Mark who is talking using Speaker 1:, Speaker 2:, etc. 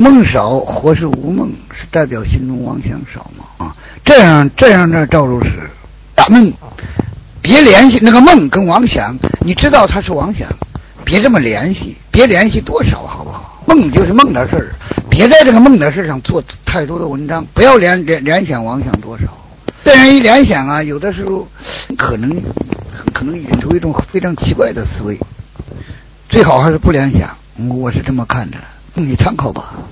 Speaker 1: 梦少或是无梦，是代表心中妄想少嘛？啊，这样的赵如是打梦，别联系那个梦跟妄想，你知道它是妄想，别这么联系，别联系多少，好不好？梦就是梦的事儿，别在这个梦的事上做太多的文章，不要联想妄想多少。这样一联想啊，有的时候可能引出一种非常奇怪的思维，最好还是不联想。我是这么看的，你参考吧。